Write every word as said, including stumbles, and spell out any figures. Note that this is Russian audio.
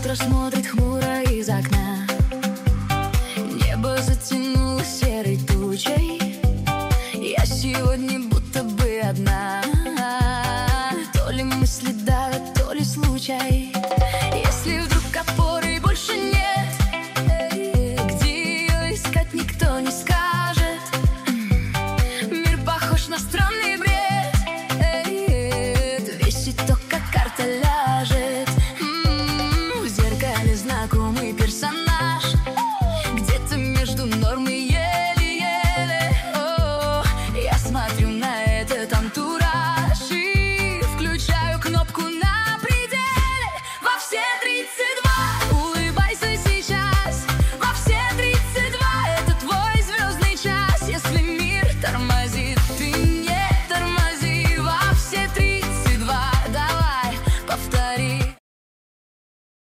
Утро смотрит хмуро из окна. Небо затянуло серой тучей. Я сегодня будто бы одна. То ли мысли давят, то ли случай. Если